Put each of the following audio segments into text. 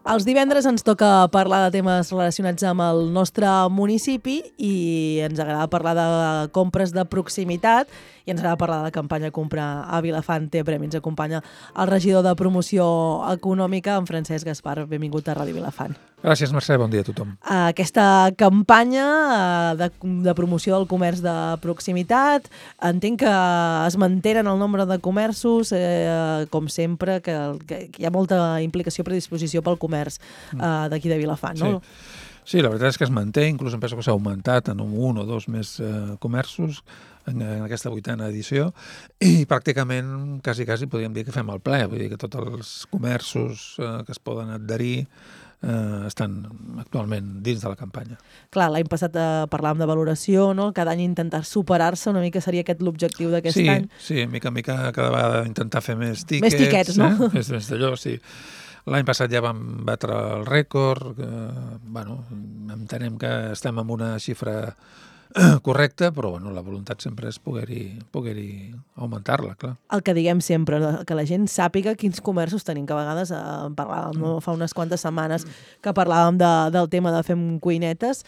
Els divendres ens toca parlar de temes relacionats amb el nostre municipi i ens agrada parlar de compres de proximitat i ens agrada parlar de la campanya Compra a Vilafant té premi. Ens acompanya el regidor de Promoció Econòmica, en Francesc Gaspar. Benvingut a Ràdio Vilafant. Gràcies, Mercè. Bon dia a tothom. Aquesta campanya de promoció del comerç de proximitat, entenc que es mantenen el nombre de comerços, com sempre, que hi ha molta implicació i predisposició pel comerç d'aquí de Vilafant, no? Sí, la veritat és que es manté, inclús em penso que s'ha augmentat en un o dos més comerços en aquesta 8a edició i pràcticament, quasi, podríem dir que fem el ple, vull dir que tots els comerços que es poden adherir estan actualment dins de la campanya. Clar, l'any passat parlàvem de valoració, no? Cada any intentar superar-se, una mica seria aquest l'objectiu d'aquest any. Sí, mica en mica cada vegada intentar fer més tiquets. Més tiquets, no? Més d'allò, sí. L'any passat ja vam batre el rècord, entenem que estem en una xifra correcta, però la voluntat sempre és poder-hi augmentar-la, clar. El que diguem sempre, que la gent sàpiga quins comerços tenim, que a vegades parlàvem fa unes quantes setmanes que parlàvem del tema de fem cuinetes,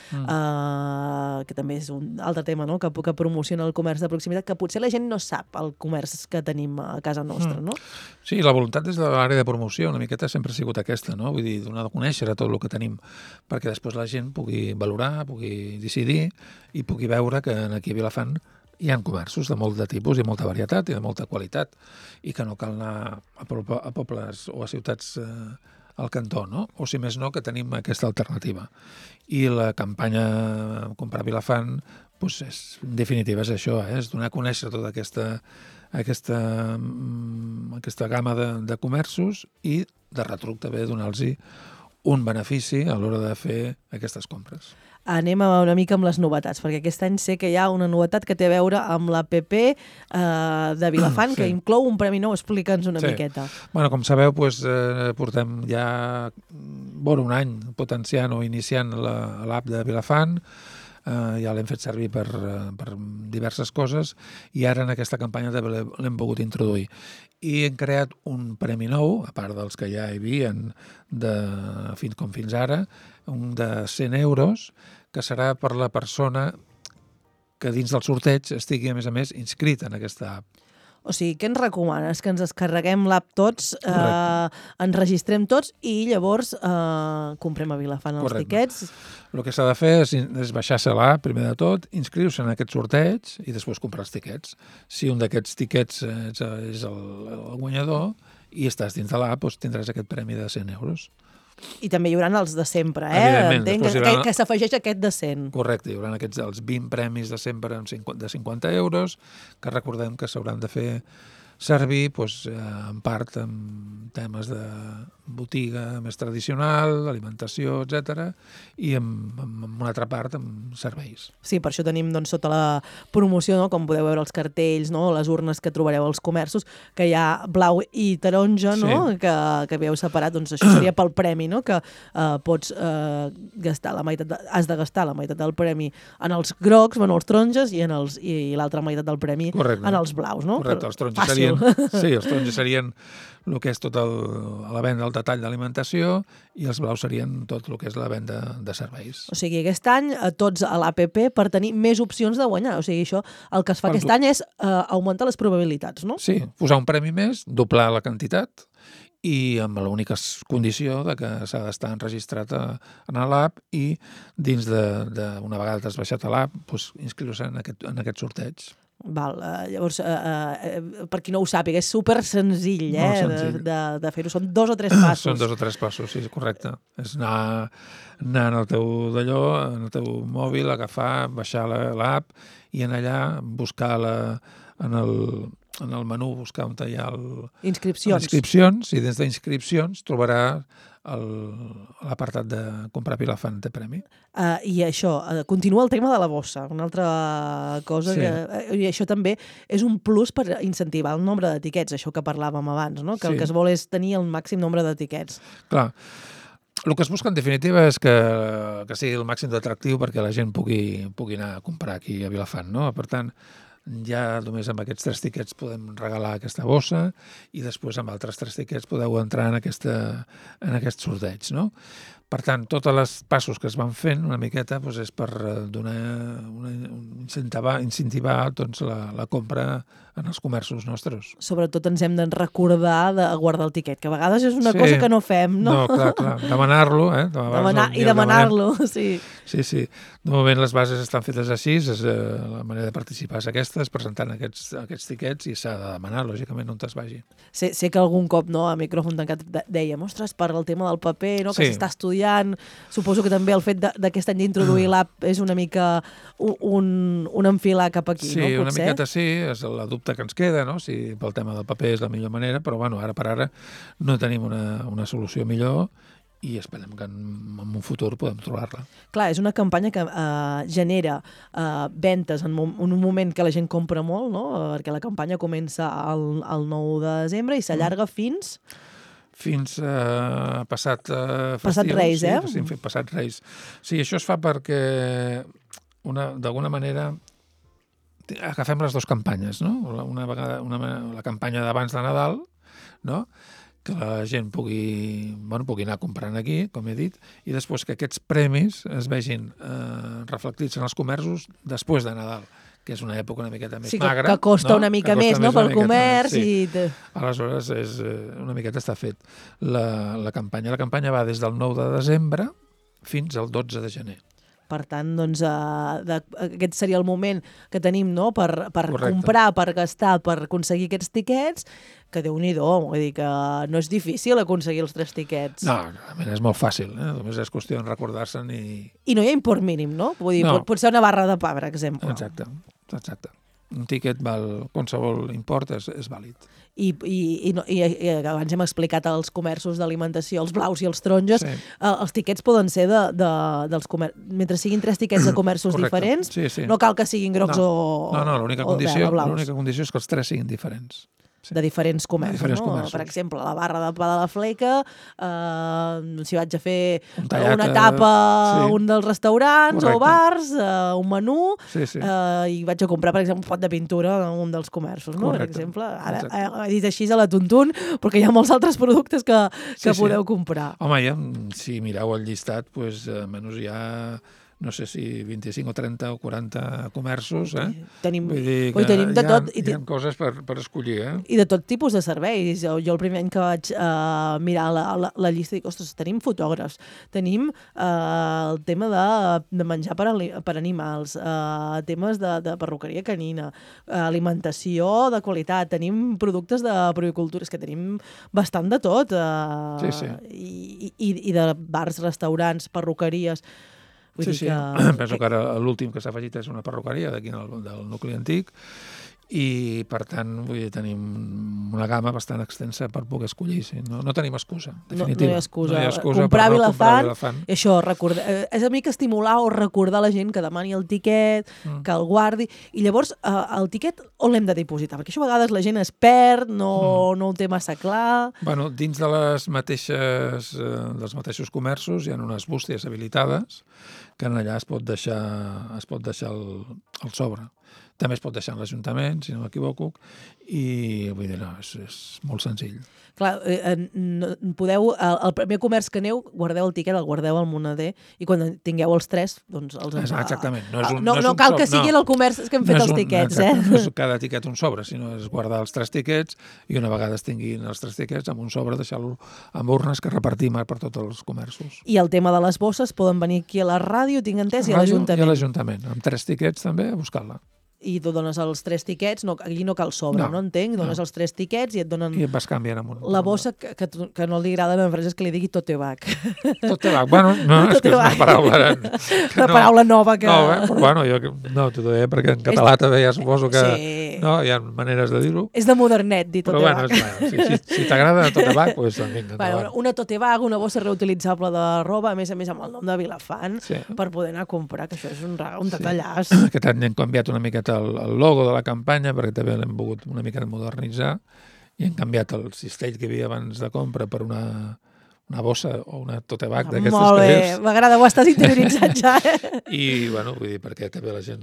que també és un altre tema, no? que promociona el comerç de proximitat, que potser la gent no sap el comerç que tenim a casa nostra, no? Sí, la voluntat des de l'àrea de promoció una miqueta sempre ha sigut aquesta, no? Vull dir, donar a conèixer tot el que tenim, perquè després la gent pugui valorar, pugui decidir i pugui veure que aquí a Vilafant hi ha comerços de molt de tipus i molta varietat i de molta qualitat i que no cal anar a pobles o a ciutats al cantó, no? O si més no, que tenim aquesta alternativa. I la campanya Comprar Vilafant, doncs, en definitiva, és això, és donar a conèixer tota aquesta gamma de comerços i de retruc també donar-los un benefici a l'hora de fer aquestes compres. Anem una mica amb les novetats, perquè aquest any sé que hi ha una novetat que té a veure amb l'APP de Vilafant, que inclou un premi nou. Explica'ns una miqueta. Bueno, com sabeu, portem ja vora un any potenciant o iniciant l'app de Vilafant. Ja l'hem fet servir per diverses coses i ara en aquesta campanya també l'hem pogut introduir. I hem creat un premi nou, a part dels que ja hi havia fins ara, un de 100 euros, que serà per la persona que dins del sorteig estigui, a més, inscrit en aquesta app. O sigui, què ens recomanes? Que ens descarreguem l'app tots, ens registrem tots i llavors comprem a Vilafant els tiquets? El que s'ha de fer és baixar-se l'app, primer de tot, inscriure-se en aquest sorteig i després comprar els tiquets. Si un d'aquests tiquets és el guanyador i estàs dins de l'app, doncs tindràs aquest premi de 100 euros. I també hi haurà els de sempre, Evidentment. Entenc que s'afegeix aquest de 100. Correcte, hi haurà els 20 premis de sempre de 50 euros, que recordem que s'hauran de fer servir en part en temes de botiga més tradicional, alimentació, etc. i en una altra part en serveis. Sí, per això tenim sota la promoció, no? Com podeu veure els cartells, no? Les urnes que trobareu als comerços, que hi ha blau i taronja, no? Que havíeu separat, doncs això seria pel premi, no? Que pots gastar la meitat, has de gastar la meitat del premi en els grocs, els taronges, i l'altra meitat del premi en els blaus, no? Correcte, els taronges serien els taronges serien el que és tot la venda al detall d'alimentació i els blaus serien tot el que és la venda de serveis. O sigui, aquest any tots a l'APP per tenir més opcions de guanyar. O sigui, això el que es fa aquest any és augmentar les probabilitats, no? Sí, posar un premi més, doblar la quantitat i amb l'única condició de que s'ha d'estar enregistrat en l'app i dins una vegada t'has baixat a l'app, inscriure-se en aquest sorteig. Val, llavors, per qui no ho sàpiga, és super senzill, de fer-ho. Són 2 o 3 passos. Són 2 o 3 passos, sí, correcte. És anar en el teu en el teu mòbil, agafar, baixar l'app i anar allà, buscar en el menú, buscar on hi ha inscripcions, i dins d'inscripcions trobarà l'apartat de Comprar Vilafant té premi. I això, continua el tema de la bossa, una altra cosa, i això també és un plus per incentivar el nombre d'etiquets, això que parlàvem abans, no? Que el que es vol és tenir el màxim nombre d'etiquets. Clar, el que es busca en definitiva és que sigui el màxim d'atractiu perquè la gent pugui anar a comprar aquí a Vilafant, no? Per tant, ja només amb aquests 3 tiquets podem regalar aquesta bossa i després amb altres 3 tiquets podeu entrar en aquest sorteig, no? Per tant, tots els passos que es van fent una miqueta és per incentivar doncs, la compra en els comerços nostres. Sobretot ens hem de recordar de guardar el tiquet, que a vegades és una cosa que no fem, no? No, clar, demanar-lo, demanar-lo, sí. Sí. De moment les bases estan fetes així, la manera de participar és aquesta, es presenten aquests tiquets i s'ha de demanar, lògicament, on es vagi. Sé que algun cop, no, a micròfon tancat dèiem, ostres, per el tema del paper, no, que s'està estudiant, suposo que també el fet d'aquest any d'introduir l'app és una mica un enfilar cap aquí, no? Sí, una miqueta sí, és la dubte que ens queda, no? Si pel tema del paper és la millor manera, però bueno, ara per ara no tenim una solució millor i esperem que en un futur podem trobar-la. Clar, és una campanya que genera ventes en un moment que la gent compra molt, no? Perquè la campanya comença el 9 de desembre i s'allarga fins passat festiu. Passat Reis, Sí, passat Reis. Sí, això es fa perquè d'alguna manera agafem les dues campanyes, no? Una vegada la campanya d'abans de Nadal, no? Que la gent pugui anar comprant aquí, com he dit, i després que aquests premis es vegin reflectits en els comerços després de Nadal, que és una època una miqueta més magra. Que costa una mica més, no?, pel comerç. Aleshores, una miqueta està fet. La campanya va des del 9 de desembre fins al 12 de gener. Per tant, doncs, aquest seria el moment que tenim, no?, per comprar, per gastar, per aconseguir aquests tiquets, que Déu-n'hi-do, vull dir que no és difícil aconseguir els 3 tiquets. No, realment és molt fàcil, només és qüestió de recordar-se'n i... I no hi ha import mínim, no? Vull dir, pot ser una barra de pa, per exemple. Exacte. Un tiquet qualsevol import és vàlid. I abans hem explicat els comerços d'alimentació, els blaus i els taronges, els tiquets poden ser dels comerços, mentre siguin 3 tiquets de comerços diferents, no cal que siguin grocs o blaus. No, l'única condició és que els 3 siguin diferents. De diferents comerços, no? Per exemple, la barra de pa de la Fleca, si vaig a fer una tapa a un dels restaurants o bars, un menú, i vaig a comprar, per exemple, un pot de pintura a un dels comerços, no? Per exemple, ara he dit així a la tuntun, perquè hi ha molts altres productes que podeu comprar. Home, si mireu el llistat, almenys hi ha... no sé si 25 o 30 o 40 comerços, Tenim de tot. Hi ha coses per escollir, I de tot tipus de serveis. Jo el primer any que vaig mirar la llista dic, ostres, tenim fotògrafs, tenim el tema de menjar per animals, temes de perruqueria canina, alimentació de qualitat, tenim productes de proicultura, és que tenim bastant de tot. I de bars, restaurants, perruqueries... Penso que ara l'últim que s'ha afegit és una perruqueria d'aquí del nucli antic i, per tant, tenim una gamma bastant extensa per poder escollir. No tenim excusa, definitiva. No hi ha excusa. Comprar a Vilafant, i això, és una mica estimular o recordar la gent que demani el tiquet, que el guardi, i llavors el tiquet on l'hem de dipositar? Perquè això a vegades la gent es perd, no ho té massa clar... Dins de dels mateixos comerços hi ha unes bústies habilitades que allà es pot deixar el sobre. També es pot deixar en l'Ajuntament, si no m'equivoco, i vull dir, és molt senzill. Clar, podeu, el primer comerç que aneu, guardeu el tiquet, el guardeu al moneder, i quan tingueu els 3, doncs els... Exactament. No cal que sigui el comerç que hem fet els tiquets, No és cada tiquet un sobre, sinó és guardar els 3 tiquets i una vegada es tinguin els 3 tiquets, amb un sobre deixar-lo amb urnes que repartim per tots els comerços. I el tema de les bosses poden venir aquí a la ràdio, tinc entès, i a l'Ajuntament. I a l'Ajuntament, amb 3 tiquets també a buscar-la. I tu dones els 3 tiquets, aquí no cal sobre, no entenc, dones els 3 tiquets i et donen... I et vas canviant amunt. La bossa que no li agrada a l'empresa que li digui totebac. Totebac, no, és que és una paraula... Una paraula nova que... No, jo t'ho deia perquè en català també ja suposo que... No, hi ha maneres de dir-ho. És de modernet, dir totebac. Però bueno, si t'agrada totebac, doncs vinga. Una totebac, una bossa reutilitzable de roba, a més amb el nom de Vilafant, per poder anar a comprar, que això és un detallàs. Aquest any hem canviat una miqueta el logo de la campanya perquè també l'hem volgut una mica modernitzar i hem canviat el cistell que hi havia abans de compra per una bossa o una totebac d'aquestes. Molt bé, m'agrada, ho estàs interioritzant ja. I, vull dir, perquè també la gent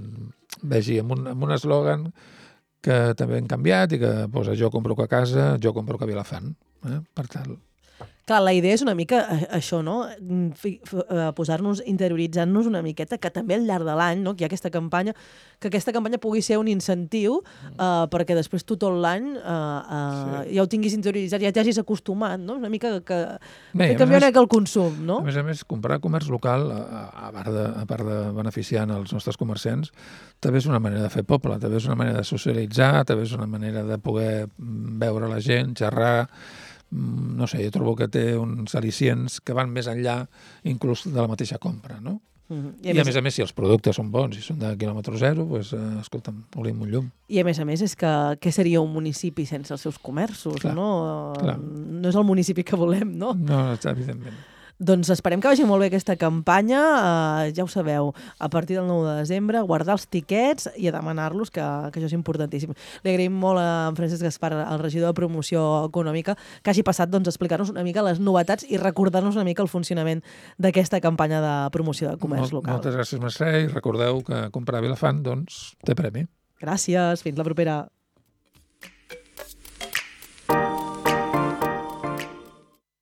vegi amb un eslògan que també hem canviat i que posa jo compro a casa, jo compro a Vilafant. Per tal. Clar, la idea és una mica això, no? Posar-nos, interioritzant-nos una miqueta, que també al llarg de l'any, no? Que hi ha aquesta campanya, que aquesta campanya pugui ser un incentiu perquè després tu tot l'any ja ho tinguis interioritzat, ja t'hagis acostumat, no? Una mica que canviar el consum, no? A més, comprar comerç local, a part de beneficiar els nostres comerciants, també és una manera de fer poble, també és una manera de socialitzar, també és una manera de poder veure la gent, xerrar. No sé, jo trobo que té uns al·licients que van més enllà inclús de la mateixa compra, no? I a més, si els productes són bons i són de quilòmetre zero, doncs, escolta'm, olim un llum. I a més, és que què seria un municipi sense els seus comerços, no? No és el municipi que volem, no? No, evidentment. Doncs esperem que vagi molt bé aquesta campanya, ja ho sabeu, a partir del 9 de desembre, guardar els tiquets i a demanar-los, que això és importantíssim. Li agraïm molt a en Francesc Gaspar, el regidor de Promoció Econòmica, que hagi passat a explicar-nos una mica les novetats i recordar-nos una mica el funcionament d'aquesta campanya de promoció de comerç local. Moltes gràcies, Mercè, i recordeu que comprar a Vilafant, doncs, té premi. Gràcies, fins la propera.